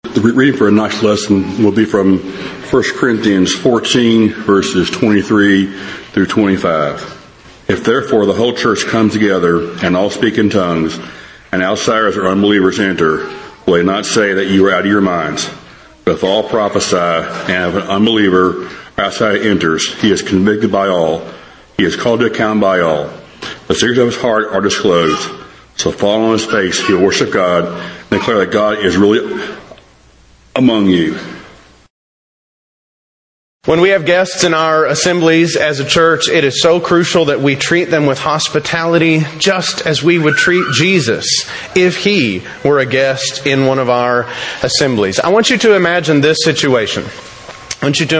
The reading for a next lesson will be from 1 Corinthians 14, verses 23 through 25. If therefore the whole church comes together and all speak in tongues, and outsiders or unbelievers enter, will they not say that you are out of your minds? But if all prophesy, and if an unbeliever or outsider enters, he is convicted by all, he is called to account by all. The secrets of his heart are disclosed. So fall on his face, he will worship God, and declare that God is really among you. When we have guests in our assemblies as a church, it is so crucial that we treat them with hospitality just as we would treat Jesus if he were a guest in one of our assemblies. I want you to imagine this situation. Imagine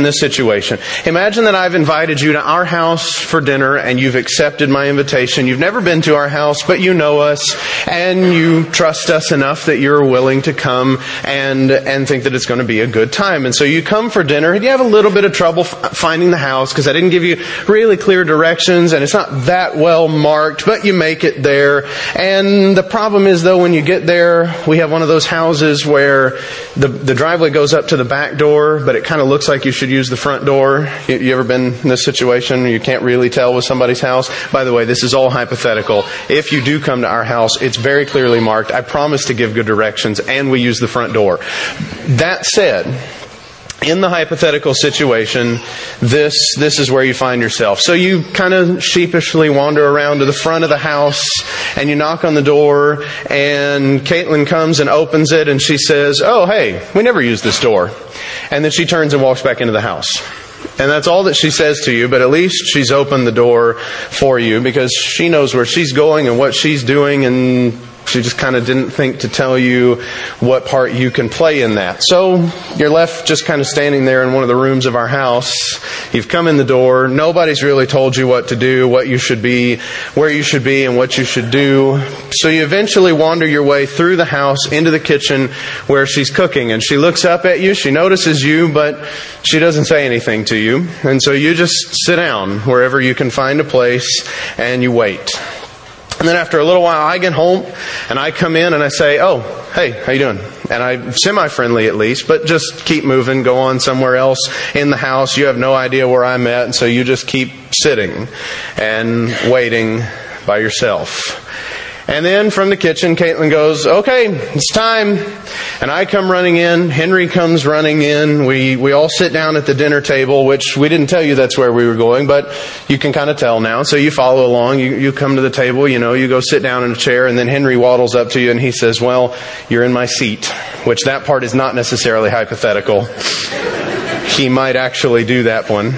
that I've invited you to our house for dinner and you've accepted my invitation. You've never been to our house, but you know us and you trust us enough that you're willing to come and think that it's going to be a good time. And so you come for dinner and you have a little bit of trouble finding the house because I didn't give you really clear directions and it's not that well marked, but you make it there. And the problem is though, when you get there, we have one of those houses where the driveway goes up to the back door, but it kind of looks like you should use the front door. You ever been in this situation where you can't really tell with somebody's house? By the way, this is all hypothetical. If you do come to our house, it's very clearly marked. I promise to give good directions, and we use the front door. That said, in the hypothetical situation, this is where you find yourself. So you kind of sheepishly wander around to the front of the house and you knock on the door and Caitlin comes and opens it and she says, "Oh, hey, we never use this door." And then she turns and walks back into the house. And that's all that she says to you, but at least she's opened the door for you because she knows where she's going and what she's doing, and she just kind of didn't think to tell you what part you can play in that. So you're left just kind of standing there in one of the rooms of our house. You've come in the door. Nobody's really told you what to do, what you should be, where you should be, and what you should do. So you eventually wander your way through the house into the kitchen where she's cooking. And she looks up at you. She notices you, but she doesn't say anything to you. And so you just sit down wherever you can find a place and you wait. And then after a little while, I get home and I come in and I say, "Oh, hey, how you doing?" And I'm semi-friendly at least, but just keep moving, go on somewhere else in the house. You have no idea where I'm at, and so you just keep sitting and waiting by yourself. And then from the kitchen, Caitlin goes, "Okay, it's time." And I come running in. Henry comes running in. We all sit down at the dinner table, which we didn't tell you that's where we were going, but you can kind of tell now. So you follow along. You come to the table, you go sit down in a chair, and then Henry waddles up to you and he says, "Well, you're in my seat," which that part is not necessarily hypothetical. He might actually do that one.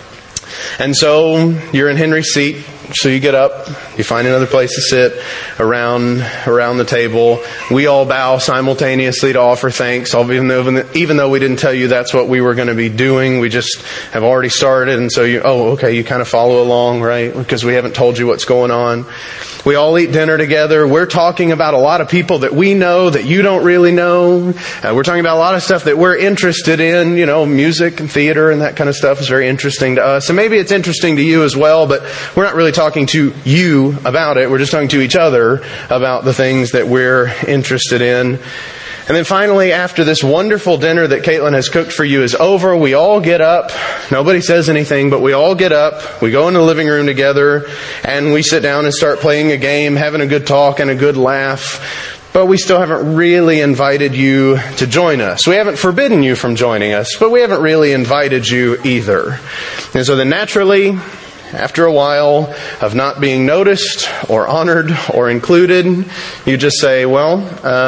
And so you're in Henry's seat. So you get up, you find another place to sit around the table. We all bow simultaneously to offer thanks, even though we didn't tell you that's what we were going to be doing. We just have already started, and so you kind of follow along, right? Because we haven't told you what's going on. We all eat dinner together. We're talking about a lot of people that we know that you don't really know. We're talking about a lot of stuff that we're interested in, music and theater and that kind of stuff is very interesting to us. And maybe it's interesting to you as well, but we're not really talking to you about it. We're just talking to each other about the things that we're interested in. And then finally, after this wonderful dinner that Caitlin has cooked for you is over, we all get up. Nobody says anything, but we all get up. We go into the living room together, and we sit down and start playing a game, having a good talk and a good laugh. But we still haven't really invited you to join us. We haven't forbidden you from joining us, but we haven't really invited you either. And so then naturally, after a while of not being noticed or honored or included, you just say, "Well,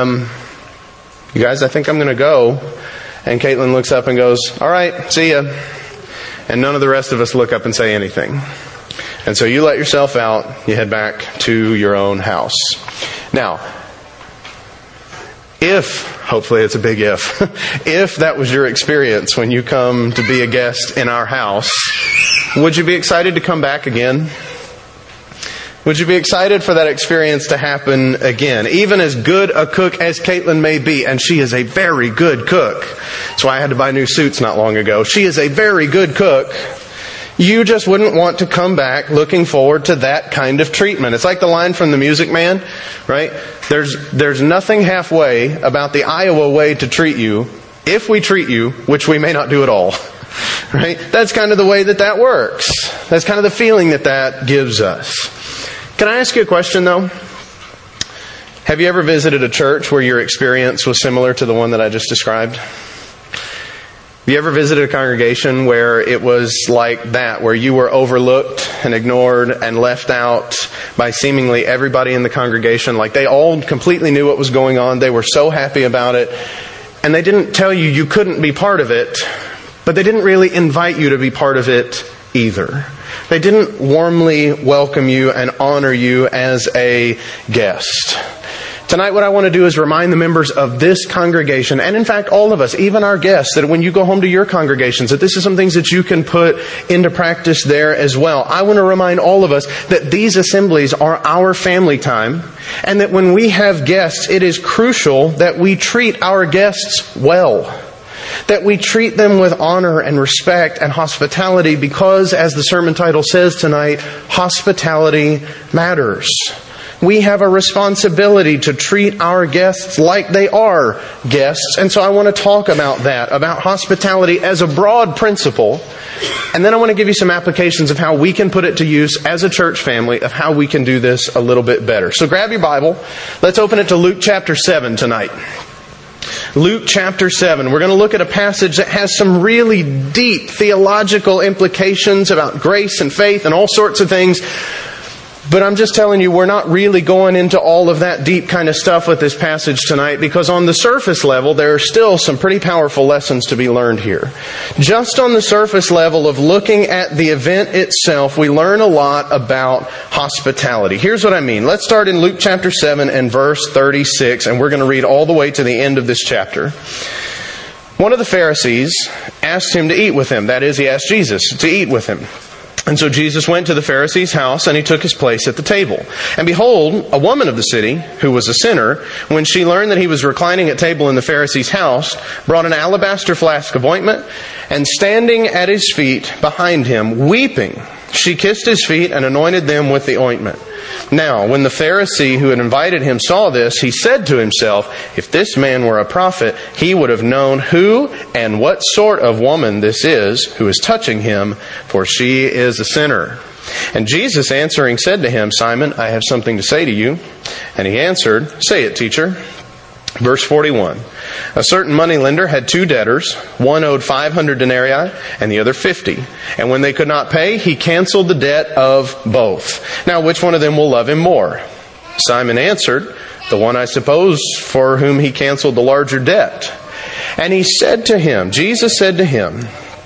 you guys, I think I'm going to go." And Caitlin looks up and goes, "All right, see ya." And none of the rest of us look up and say anything. And so you let yourself out, you head back to your own house. Now, hopefully it's a big if that was your experience when you come to be a guest in our house, would you be excited to come back again? Would you be excited for that experience to happen again? Even as good a cook as Caitlin may be, and she is a very good cook. That's why I had to buy new suits not long ago. She is a very good cook. you just wouldn't want to come back looking forward to that kind of treatment. It's like the line from The Music Man, right? There's nothing halfway about the Iowa way to treat you if we treat you, which we may not do at all. Right? That's kind of the way that works. That's kind of the feeling that gives us. Can I ask you a question, though? Have you ever visited a church where your experience was similar to the one that I just described? Have you ever visited a congregation where it was like that, where you were overlooked and ignored and left out by seemingly everybody in the congregation? Like they all completely knew what was going on. They were so happy about it. And they didn't tell you you couldn't be part of it. But they didn't really invite you to be part of it either. They didn't warmly welcome you and honor you as a guest. Tonight what I want to do is remind the members of this congregation, and in fact all of us, even our guests, that when you go home to your congregations, that this is some things that you can put into practice there as well. I want to remind all of us that these assemblies are our family time, and that when we have guests, it is crucial that we treat our guests well. That we treat them with honor and respect and hospitality because, as the sermon title says tonight, hospitality matters. We have a responsibility to treat our guests like they are guests. And so I want to talk about that, about hospitality as a broad principle. And then I want to give you some applications of how we can put it to use as a church family, of how we can do this a little bit better. So grab your Bible. Let's open it to Luke chapter 7 tonight. Luke chapter 7. We're going to look at a passage that has some really deep theological implications about grace and faith and all sorts of things. But I'm just telling you, we're not really going into all of that deep kind of stuff with this passage tonight, because on the surface level, there are still some pretty powerful lessons to be learned here. Just on the surface level of looking at the event itself, we learn a lot about hospitality. Here's what I mean. Let's start in Luke chapter 7 and verse 36, and we're going to read all the way to the end of this chapter. One of the Pharisees asked him to eat with him. That is, he asked Jesus to eat with him. And so Jesus went to the Pharisee's house, and he took his place at the table. And behold, a woman of the city, who was a sinner, when she learned that he was reclining at table in the Pharisee's house, brought an alabaster flask of ointment, and standing at his feet behind him, weeping, she kissed his feet and anointed them with the ointment. Now, when the Pharisee who had invited him saw this, he said to himself, if this man were a prophet, he would have known who and what sort of woman this is who is touching him, for she is a sinner. And Jesus answering said to him, Simon, I have something to say to you. And he answered, say it, teacher. Verse 41. A certain moneylender had 2 debtors. One owed 500 denarii and the other 50. And when they could not pay, he canceled the debt of both. Now, which one of them will love him more? Simon answered, the one, I suppose, for whom he canceled the larger debt. And he said to him, Jesus said to him,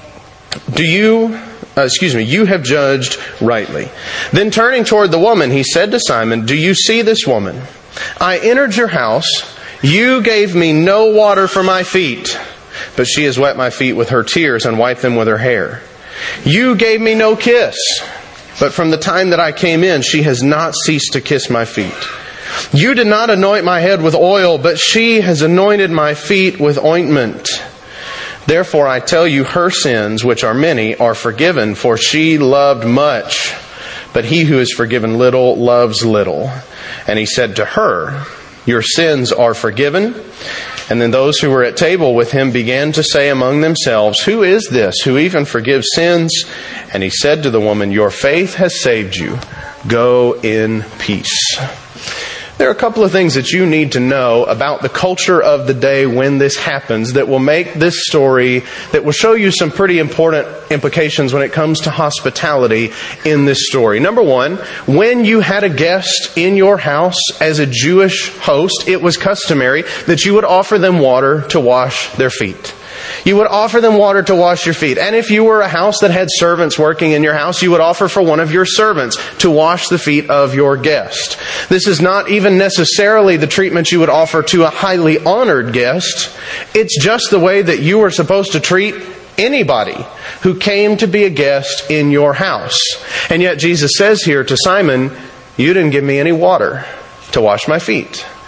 you have judged rightly. Then turning toward the woman, he said to Simon, do you see this woman? I entered your house. You gave me no water for my feet, but she has wet my feet with her tears and wiped them with her hair. You gave me no kiss, but from the time that I came in, she has not ceased to kiss my feet. You did not anoint my head with oil, but she has anointed my feet with ointment. Therefore I tell you, her sins, which are many, are forgiven, for she loved much. But he who is forgiven little loves little. And he said to her, your sins are forgiven. And then those who were at table with him began to say among themselves, who is this who even forgives sins? And he said to the woman, your faith has saved you. Go in peace. There are a couple of things that you need to know about the culture of the day when this happens that will make this story, that will show you some pretty important implications when it comes to hospitality in this story. Number one, when you had a guest in your house as a Jewish host, it was customary that you would offer them water to wash their feet. You would offer them water to wash your feet. And if you were a house that had servants working in your house, you would offer for one of your servants to wash the feet of your guest. This is not even necessarily the treatment you would offer to a highly honored guest. It's just the way that you were supposed to treat anybody who came to be a guest in your house. And yet Jesus says here to Simon, you didn't give me any water to wash my feet.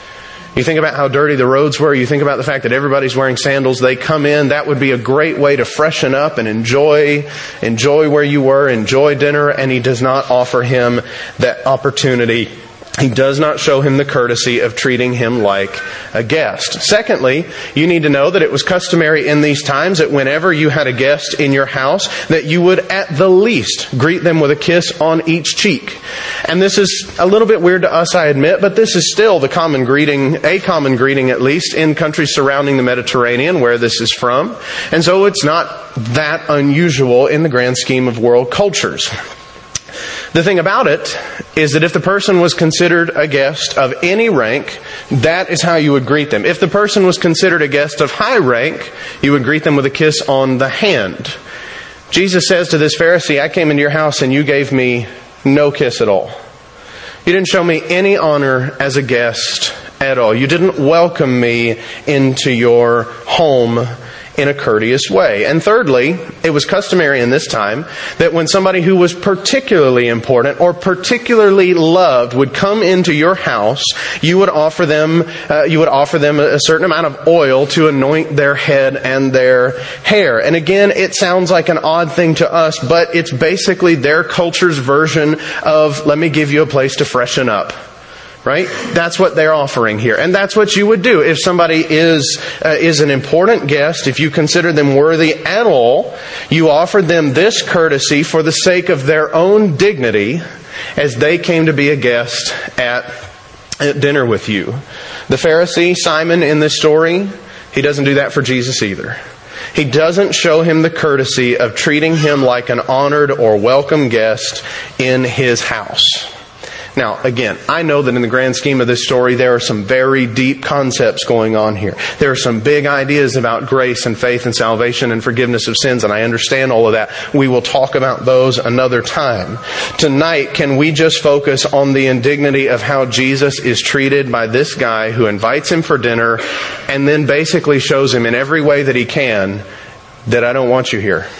You think about how dirty the roads were. You think about the fact that everybody's wearing sandals. They come in. That would be a great way to freshen up and enjoy where you were, enjoy dinner. And he does not offer him that opportunity. He does not show him the courtesy of treating him like a guest. Secondly, you need to know that it was customary in these times that whenever you had a guest in your house, that you would at the least greet them with a kiss on each cheek. And this is a little bit weird to us, I admit, but this is still the common greeting, a common greeting at least, in countries surrounding the Mediterranean where this is from. And so it's not that unusual in the grand scheme of world cultures. The thing about it is that if the person was considered a guest of any rank, that is how you would greet them. If the person was considered a guest of high rank, you would greet them with a kiss on the hand. Jesus says to this Pharisee, I came into your house and you gave me no kiss at all. You didn't show me any honor as a guest at all. You didn't welcome me into your home in a courteous way. And thirdly, it was customary in this time that when somebody who was particularly important or particularly loved would come into your house, you would offer them a certain amount of oil to anoint their head and their hair. And again, it sounds like an odd thing to us, but it's basically their culture's version of, let me give you a place to freshen up. Right? That's what they're offering here. And that's what you would do. If somebody is an important guest, if you consider them worthy at all, you offer them this courtesy for the sake of their own dignity as they came to be a guest at dinner with you. The Pharisee, Simon, in this story, he doesn't do that for Jesus either. He doesn't show him the courtesy of treating him like an honored or welcome guest in his house. Now, again, I know that in the grand scheme of this story, there are some very deep concepts going on here. There are some big ideas about grace and faith and salvation and forgiveness of sins, and I understand all of that. We will talk about those another time. Tonight, can we just focus on the indignity of how Jesus is treated by this guy who invites him for dinner and then basically shows him in every way that he can that I don't want you here.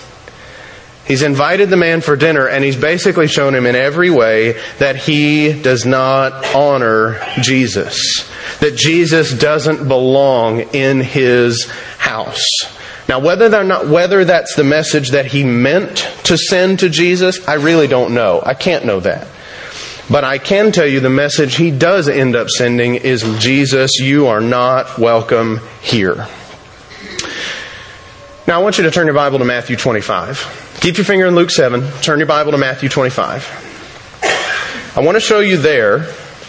He's invited the man for dinner, and he's basically shown him in every way that he does not honor Jesus. That Jesus doesn't belong in his house. Now, whether that's the message that he meant to send to Jesus, I really don't know. I can't know that. But I can tell you the message he does end up sending is, Jesus, you are not welcome here. Now, I want you to turn your Bible to Matthew 25. Keep your finger in Luke 7. Turn your Bible to Matthew 25. I want to show you there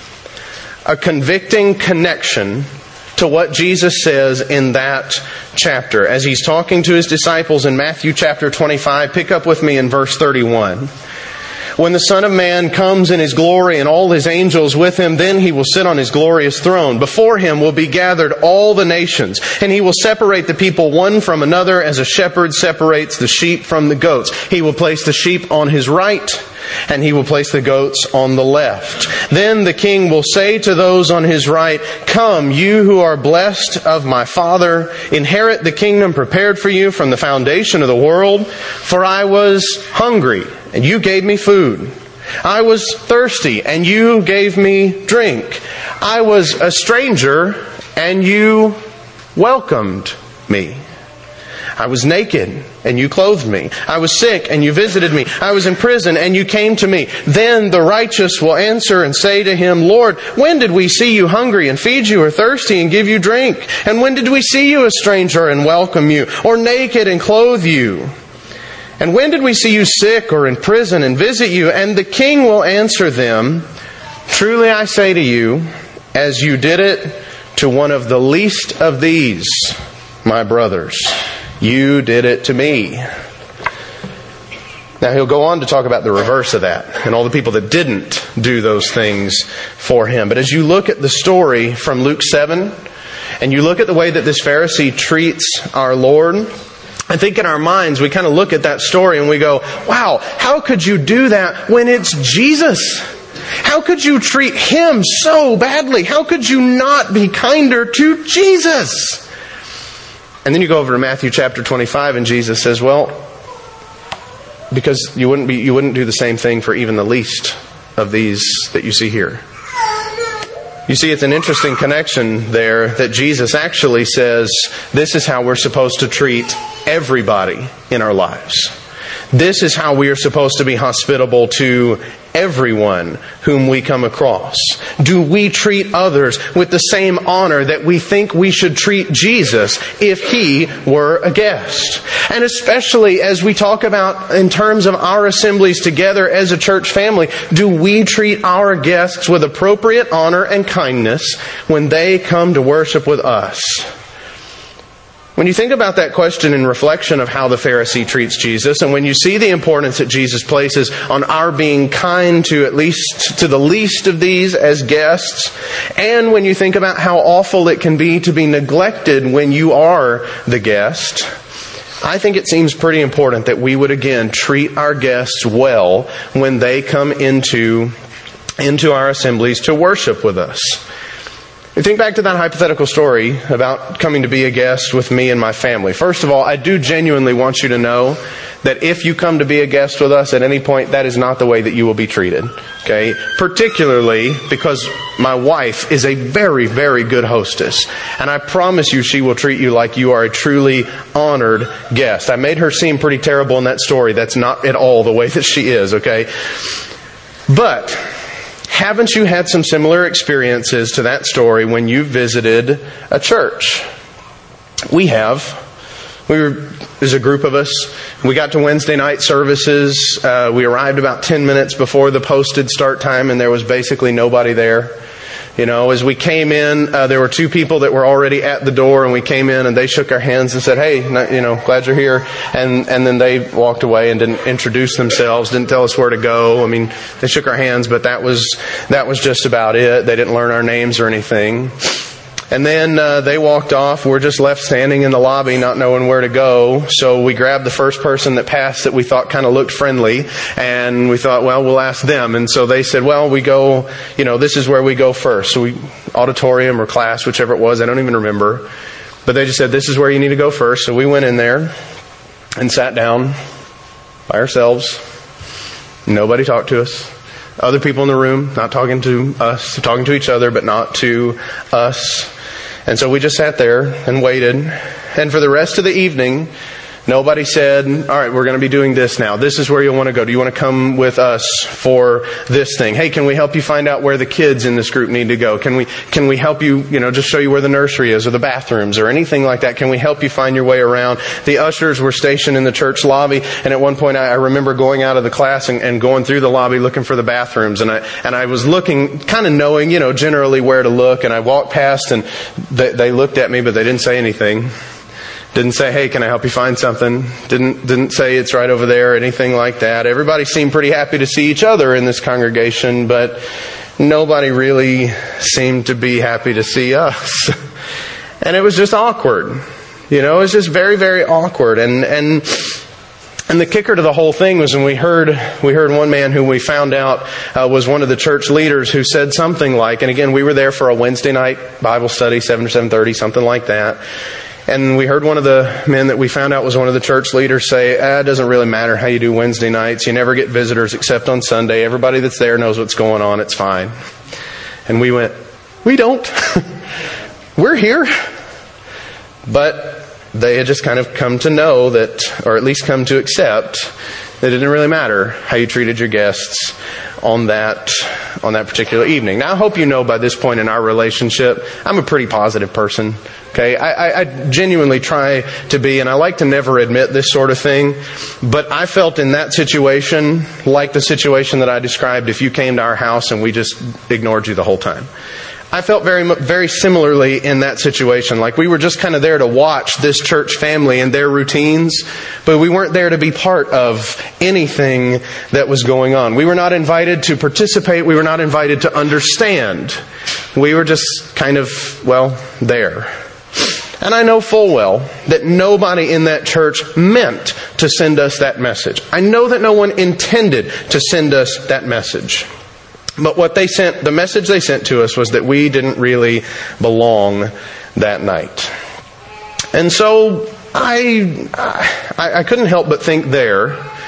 a convicting connection to what Jesus says in that chapter. As he's talking to his disciples in Matthew chapter 25, pick up with me in verse 31. When the Son of Man comes in His glory and all His angels with Him, then He will sit on His glorious throne. Before Him will be gathered all the nations, and He will separate the people one from another as a shepherd separates the sheep from the goats. He will place the sheep on His right, and He will place the goats on the left. Then the King will say to those on His right, Come, you who are blessed of my Father, inherit the kingdom prepared for you from the foundation of the world. For I was hungry, and you gave me food. I was thirsty, and you gave me drink. I was a stranger, and you welcomed me. I was naked, and you clothed me. I was sick, and you visited me. I was in prison, and you came to me. Then the righteous will answer and say to Him, Lord, when did we see you hungry and feed you, or thirsty and give you drink? And when did we see you a stranger and welcome you, or naked and clothe you? And when did we see you sick or in prison and visit you? And the King will answer them, Truly I say to you, as you did it to one of the least of these, my brothers, you did it to me. Now he'll go on to talk about the reverse of that and all the people that didn't do those things for Him. But as you look at the story from Luke 7, and you look at the way that this Pharisee treats our Lord, I think in our minds we kind of look at that story and we go, wow, how could you do that when it's Jesus? How could you treat Him so badly? How could you not be kinder to Jesus? And then you go over to Matthew chapter 25 and Jesus says, well, because you wouldn't do the same thing for even the least of these that you see here. You see, it's an interesting connection there that Jesus actually says this is how we're supposed to treat everybody in our lives. This is how we are supposed to be hospitable to everyone whom we come across. Do we treat others with the same honor that we think we should treat Jesus if He were a guest? And especially as we talk about in terms of our assemblies together as a church family, do we treat our guests with appropriate honor and kindness when they come to worship with us? When you think about that question in reflection of how the Pharisee treats Jesus, and when you see the importance that Jesus places on our being kind to at least to the least of these as guests, and when you think about how awful it can be to be neglected when you are the guest, I think it seems pretty important that we would again treat our guests well when they come into our assemblies to worship with us. You think back to that hypothetical story about coming to be a guest with me and my family. First of all, I do genuinely want you to know that if you come to be a guest with us at any point, that is not the way that you will be treated. Okay? Particularly because my wife is a very, very good hostess. And I promise you she will treat you like you are a truly honored guest. I made her seem pretty terrible in that story. That's not at all the way that she is, okay? But haven't you had some similar experiences to that story when you visited a church? We have. There's a group of us. We got to Wednesday night services. We arrived about 10 minutes before the posted start time, and there was basically nobody there. You know, as we came in, there were two people that were already at the door, and we came in and they shook our hands and said, "Hey, glad you're here." And then they walked away and didn't introduce themselves, didn't tell us where to go. I mean, they shook our hands, but that was just about it. They didn't learn our names or anything. And then they walked off. We're just left standing in the lobby, not knowing where to go. So we grabbed the first person that passed that we thought kind of looked friendly. And we thought, well, we'll ask them. And so they said, well, we go, this is where we go first. So we, auditorium or class, whichever it was, I don't even remember. But they just said, this is where you need to go first. So we went in there and sat down by ourselves. Nobody talked to us. Other people in the room, not talking to us, talking to each other, but not to us. And so we just sat there and waited. And for the rest of the evening, nobody said, all right, we're going to be doing this now. This is where you'll want to go. Do you want to come with us for this thing? Hey, can we help you find out where the kids in this group need to go? Can we help you, just show you where the nursery is or the bathrooms or anything like that? Can we help you find your way around? The ushers were stationed in the church lobby. And at one point I remember going out of the class and going through the lobby looking for the bathrooms. And I was looking, kind of knowing, generally where to look. And I walked past and they looked at me, but they didn't say anything. Didn't say, hey, can I help you find something? Didn't say it's right over there or anything like that. Everybody seemed pretty happy to see each other in this congregation, but nobody really seemed to be happy to see us. And it was just awkward. It was just very, very awkward. And the kicker to the whole thing was when we heard one man who we found out was one of the church leaders who said something like, and again, we were there for a Wednesday night Bible study, 7 to 7:30, something like that. And we heard one of the men that we found out was one of the church leaders say, it doesn't really matter how you do Wednesday nights. You never get visitors except on Sunday. Everybody that's there knows what's going on. It's fine. And we went, we don't. We're here. But they had just kind of come to know that, or at least come to accept, that it didn't really matter how you treated your guests on that particular evening. Now, I hope you know by this point in our relationship, I'm a pretty positive person. Okay, I genuinely try to be, and I like to never admit this sort of thing, but I felt in that situation, like the situation that I described if you came to our house and we just ignored you the whole time. I felt very, very similarly in that situation. Like we were just kind of there to watch this church family and their routines, but we weren't there to be part of anything that was going on. We were not invited to participate. We were not invited to understand. We were just kind of, there. And I know full well that nobody in that church meant to send us that message. I know that no one intended to send us that message. But the message they sent to us was that we didn't really belong that night. And so I couldn't help but think there,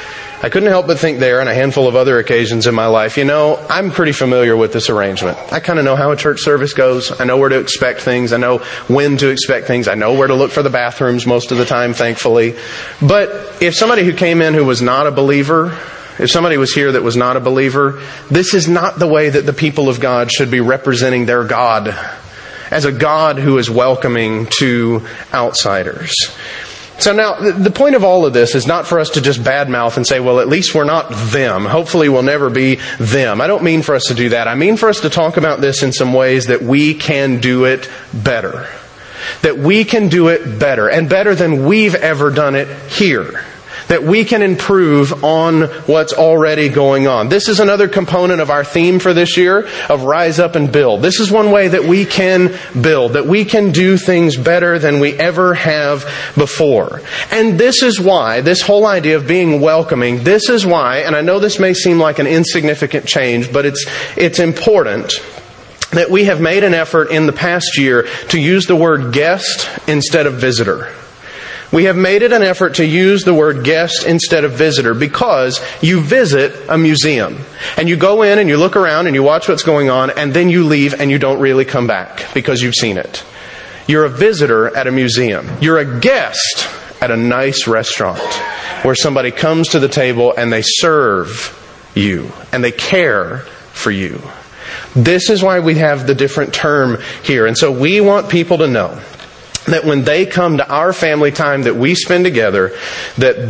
I couldn't help but think there, and a handful of other occasions in my life, I'm pretty familiar with this arrangement. I kind of know how a church service goes. I know where to expect things. I know when to expect things. I know where to look for the bathrooms most of the time, thankfully. But if somebody who came in who was not a believer, if somebody was here that was not a believer, this is not the way that the people of God should be representing their God, as a God who is welcoming to outsiders. So now, the point of all of this is not for us to just badmouth and say, well, at least we're not them. Hopefully we'll never be them. I don't mean for us to do that. I mean for us to talk about this in some ways that we can do it better. That we can do it better, and better than we've ever done it here. That we can improve on what's already going on. This is another component of our theme for this year of Rise Up and Build. This is one way that we can build, that we can do things better than we ever have before. And this is why, this whole idea of being welcoming, this is why, and I know this may seem like an insignificant change, but it's important, that we have made an effort in the past year to use the word guest instead of visitor. We have made it an effort to use the word guest instead of visitor because you visit a museum and you go in and you look around and you watch what's going on and then you leave and you don't really come back because you've seen it. You're a visitor at a museum. You're a guest at a nice restaurant where somebody comes to the table and they serve you and they care for you. This is why we have the different term here. And so we want people to know that when they come to our family time that we spend together, that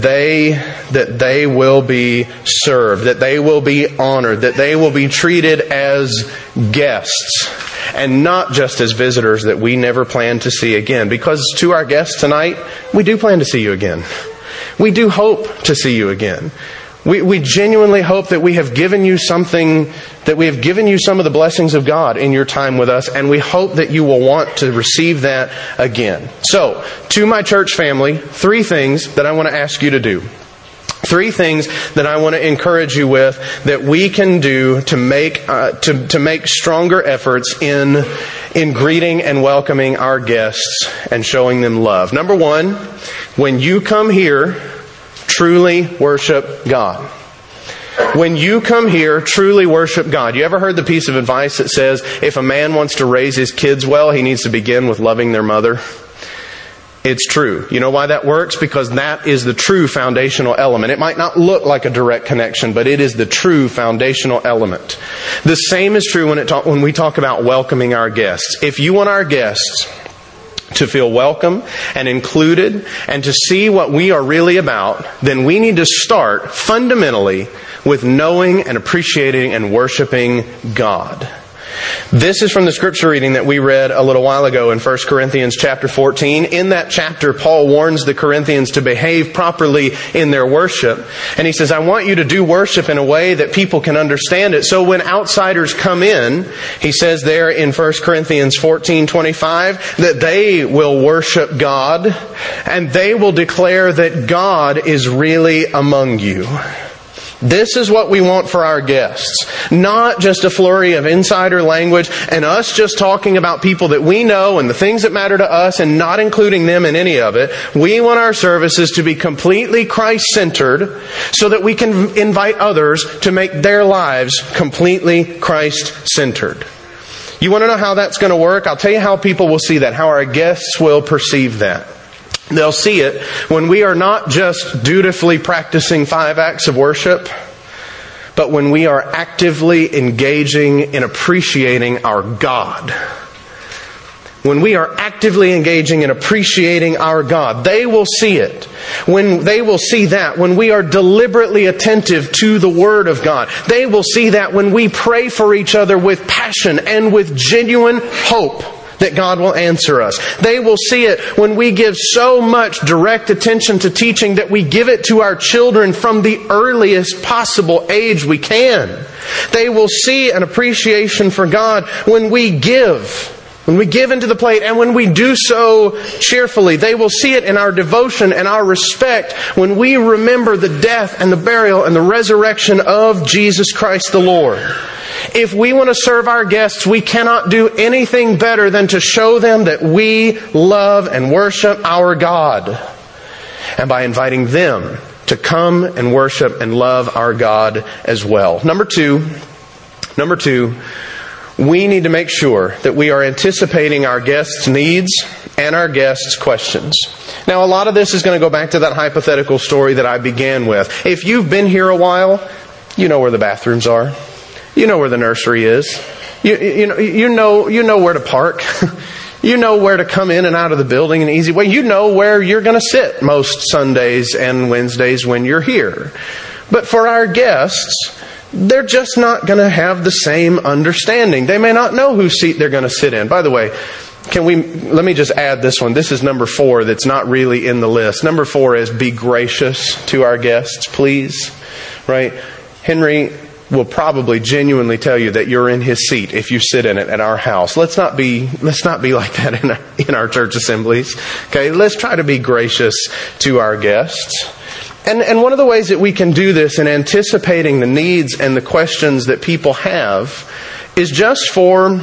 they will be served, that they will be honored, that they will be treated as guests and not just as visitors that we never plan to see again. Because to our guests tonight, we do plan to see you again. We do hope to see you again. We genuinely hope that we have given you something, that we have given you some of the blessings of God in your time with us, and we hope that you will want to receive that again. So, to my church family, 3 things that I want to ask you to do. 3 things that I want to encourage you with that we can do to make stronger efforts in greeting and welcoming our guests and showing them love. Number 1, when you come here, truly worship God. When you come here, truly worship God. You ever heard the piece of advice that says, if a man wants to raise his kids well, he needs to begin with loving their mother? It's true. You know why that works? Because that is the true foundational element. It might not look like a direct connection, but it is the true foundational element. The same is true when we talk about welcoming our guests. If you want our guests to feel welcome and included and to see what we are really about, then we need to start fundamentally with knowing and appreciating and worshiping God. This is from the scripture reading that we read a little while ago in 1 Corinthians chapter 14. In that chapter, Paul warns the Corinthians to behave properly in their worship. And he says, I want you to do worship in a way that people can understand it. So when outsiders come in, he says there in 1 Corinthians 14:25, that they will worship God and they will declare that God is really among you. This is what we want for our guests. Not just a flurry of insider language and us just talking about people that we know and the things that matter to us and not including them in any of it. We want our services to be completely Christ-centered so that we can invite others to make their lives completely Christ-centered. You want to know how that's going to work? I'll tell you how people will see that, how our guests will perceive that. They'll see it when we are not just dutifully practicing 5 acts of worship, but when we are actively engaging in appreciating our God. When we are actively engaging in appreciating our God, they will see it. When they will see that, when we are deliberately attentive to the Word of God, they will see that when we pray for each other with passion and with genuine hope that God will answer us. They will see it when we give so much direct attention to teaching that we give it to our children from the earliest possible age we can. They will see an appreciation for God when we give into the plate and when we do so cheerfully. They will see it in our devotion and our respect when we remember the death and the burial and the resurrection of Jesus Christ the Lord. If we want to serve our guests, we cannot do anything better than to show them that we love and worship our God. And by inviting them to come and worship and love our God as well. Number two, we need to make sure that we are anticipating our guests' needs and our guests' questions. Now, a lot of this is going to go back to that hypothetical story that I began with. If you've been here a while, you know where the bathrooms are. You know where the nursery is. You know where to park. You know where to come in and out of the building in an easy way. You know where you're going to sit most Sundays and Wednesdays when you're here. But for our guests, they're just not going to have the same understanding. They may not know whose seat they're going to sit in. By the way, let me just add this one. This is number 4 that's not really in the list. Number 4 is be gracious to our guests, please. Right? Henry will probably genuinely tell you that you're in his seat if you sit in it at our house. Let's not be like that in our church assemblies. Okay? Let's try to be gracious to our guests. And one of the ways that we can do this in anticipating the needs and the questions that people have is just for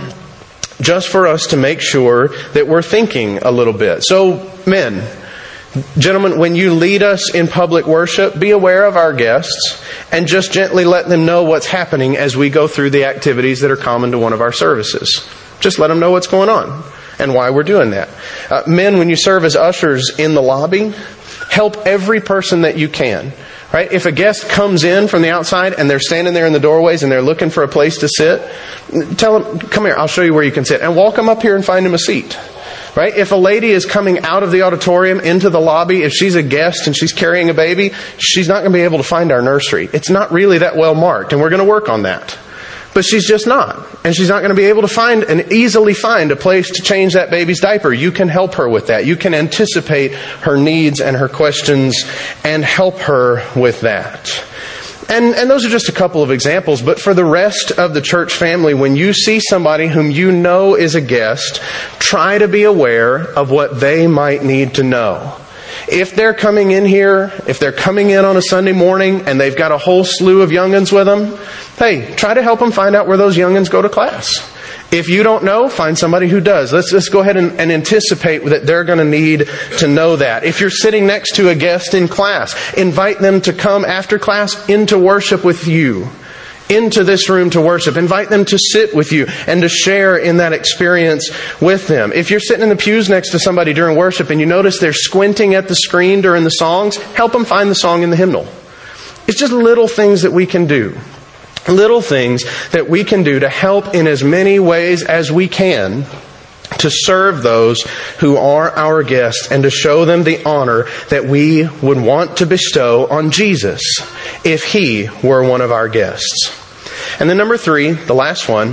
us to make sure that we're thinking a little bit. So, men, gentlemen, when you lead us in public worship, be aware of our guests and just gently let them know what's happening as we go through the activities that are common to one of our services. Just let them know what's going on and why we're doing that. Men, when you serve as ushers in the lobby, help every person that you can. Right? If a guest comes in from the outside and they're standing there in the doorways and they're looking for a place to sit, tell them, come here, I'll show you where you can sit. And walk them up here and find them a seat. Right? If a lady is coming out of the auditorium into the lobby, if she's a guest and she's carrying a baby, she's not going to be able to find our nursery. It's not really that well marked, and we're going to work on that. But she's just not. And she's not going to be able to easily find a place to change that baby's diaper. You can help her with that. You can anticipate her needs and her questions and help her with that. And those are just a couple of examples. But for the rest of the church family, when you see somebody whom you know is a guest, try to be aware of what they might need to know. If they're coming in here, if they're coming in on a Sunday morning and they've got a whole slew of young'uns with them, hey, try to help them find out where those young'uns go to class. If you don't know, find somebody who does. Let's go ahead and anticipate that they're going to need to know that. If you're sitting next to a guest in class, invite them to come after class into worship with you. Into this room to worship. Invite them to sit with you and to share in that experience with them. If you're sitting in the pews next to somebody during worship and you notice they're squinting at the screen during the songs, help them find the song in the hymnal. It's just little things that we can do. Little things that we can do to help in as many ways as we can to serve those who are our guests and to show them the honor that we would want to bestow on Jesus if He were one of our guests. And then number 3, the last one,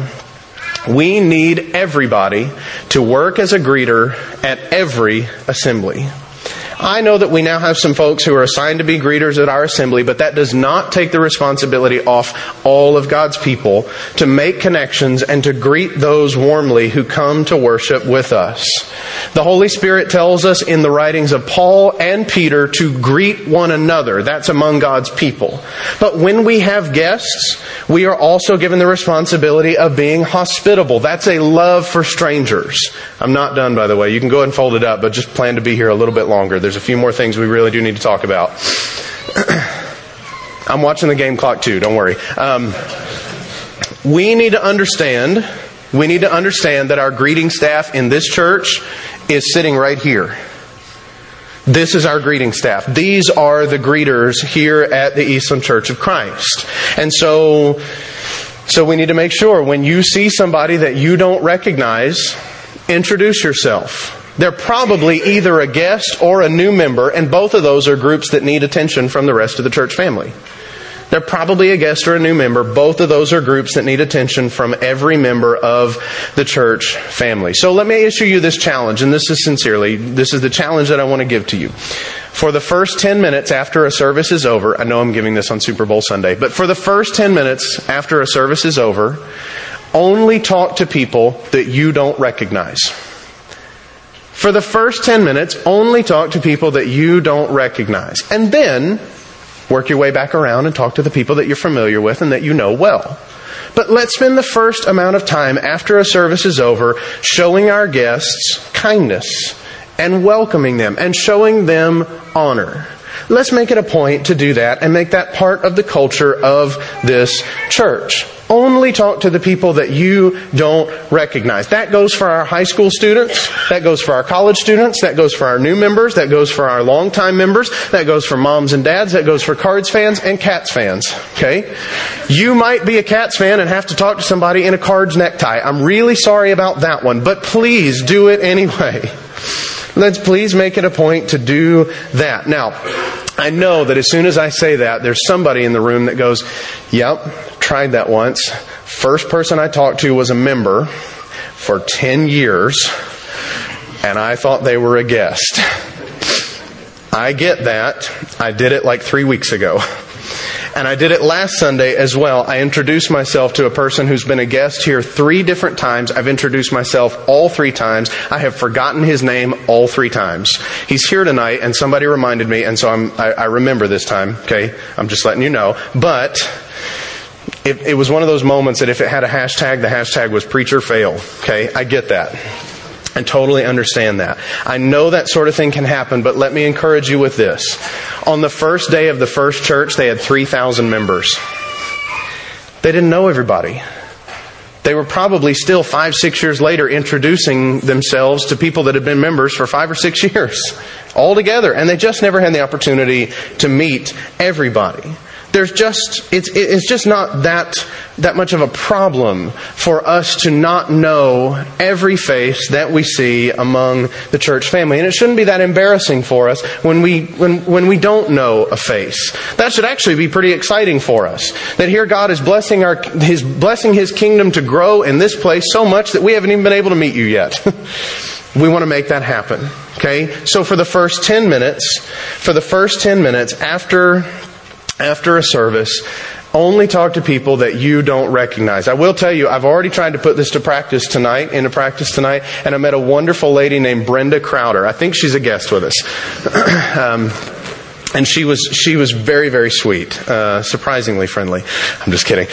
we need everybody to work as a greeter at every assembly. I know that we now have some folks who are assigned to be greeters at our assembly, but that does not take the responsibility off all of God's people to make connections and to greet those warmly who come to worship with us. The Holy Spirit tells us in the writings of Paul and Peter to greet one another. That's among God's people. But when we have guests, we are also given the responsibility of being hospitable. That's a love for strangers. I'm not done, by the way. You can go ahead and fold it up, but just plan to be here a little bit longer. There's a few more things we really do need to talk about. I'm watching the game clock too, don't worry. We need to understand that our greeting staff in this church is sitting right here. This is our greeting staff. These are the greeters here at the Eastland Church of Christ. And so we need to make sure when you see somebody that you don't recognize, introduce yourself. They're probably either a guest or a new member, and both of those are groups that need attention from the rest of the church family. They're probably a guest or a new member. Both of those are groups that need attention from every member of the church family. So let me issue you this challenge, and this is the challenge that I want to give to you. For the first 10 minutes after a service is over, I know I'm giving this on Super Bowl Sunday, but for the first 10 minutes after a service is over, only talk to people that you don't recognize. For the first 10 minutes, only talk to people that you don't recognize. And then work your way back around and talk to the people that you're familiar with and that you know well. But let's spend the first amount of time after a service is over showing our guests kindness and welcoming them and showing them honor. let's make it a point to do that and make that part of the culture of this church. Only talk to the people that you don't recognize. That goes for our high school students. That goes for our college students. That goes for our new members. That goes for our longtime members. That goes for moms and dads. That goes for Cards fans and Cats fans. Okay? You might be a Cats fan and have to talk to somebody in a Cards necktie. I'm really sorry about that one, but please do it anyway. Let's please make it a point to do that. Now, I know that as soon as I say that, there's somebody in the room that goes, yep, tried that once. First person I talked to was a member for 10 years, and I thought they were a guest. I get that. I did it like 3 weeks ago. And I did it last Sunday as well. I introduced myself to a person who's been a guest here 3 different times. I've introduced myself all 3 times. I have forgotten his name all 3 times. He's here tonight, and somebody reminded me, and so I remember this time. Okay, I'm just letting you know. But it was one of those moments that if it had a hashtag, the hashtag was preacher fail. Okay, I get that. I totally understand that. I know that sort of thing can happen, but let me encourage you with this. On the first day of the first church, they had 3,000 members. They didn't know everybody. They were probably still 5-6 years later introducing themselves to people that had been members for 5 or 6 years all together, and they just never had the opportunity to meet everybody. It's just not that much of a problem for us to not know every face that we see among the church family. And it shouldn't be that embarrassing for us when we don't know a face. That should actually be pretty exciting for us. That here God is blessing His kingdom to grow in this place so much that we haven't even been able to meet you yet. We want to make that happen. Okay? So for the first 10 minutes after a service, only talk to people that you don't recognize. I will tell you, I've already tried to put this into practice tonight, and I met a wonderful lady named Brenda Crowder. I think she's a guest with us. And she was very, very sweet, surprisingly friendly. I'm just kidding.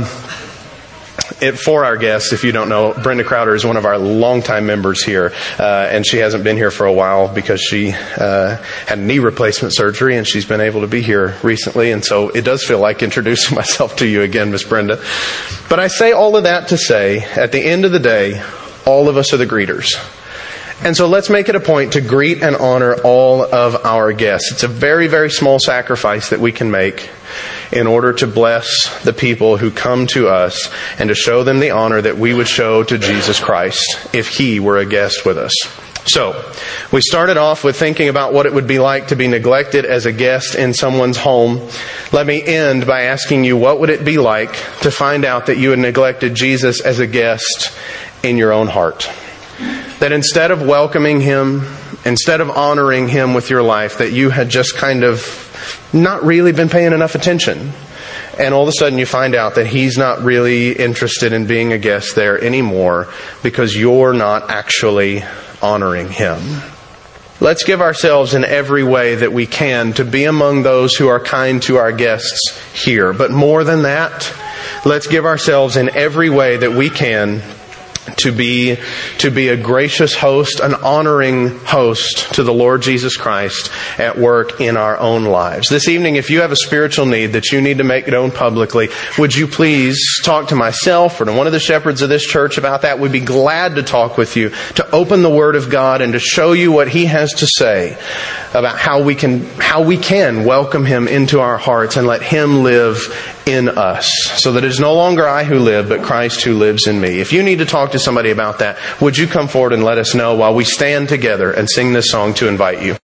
For our guests, if you don't know, Brenda Crowder is one of our longtime members here, and she hasn't been here for a while because she had knee replacement surgery, and she's been able to be here recently, and so it does feel like introducing myself to you again, Miss Brenda. But I say all of that to say, at the end of the day, all of us are the greeters. And so let's make it a point to greet and honor all of our guests. It's a very, very small sacrifice that we can make in order to bless the people who come to us and to show them the honor that we would show to Jesus Christ if He were a guest with us. So, we started off with thinking about what it would be like to be neglected as a guest in someone's home. Let me end by asking you, what would it be like to find out that you had neglected Jesus as a guest in your own heart? That instead of welcoming Him, instead of honoring Him with your life, that you had just kind of not really been paying enough attention. And all of a sudden you find out that He's not really interested in being a guest there anymore because you're not actually honoring Him. Let's give ourselves in every way that we can to be among those who are kind to our guests here. But more than that, let's give ourselves in every way that we can to be a gracious host, an honoring host to the Lord Jesus Christ at work in our own lives. This evening, if you have a spiritual need that you need to make known publicly, would you please talk to myself or to one of the shepherds of this church about that? We'd be glad to talk with you, to open the Word of God and to show you what He has to say about how we can welcome Him into our hearts and let Him live in us, so that it is no longer I who live, but Christ who lives in me. If you need to talk to somebody about that, would you come forward and let us know while we stand together and sing this song to invite you?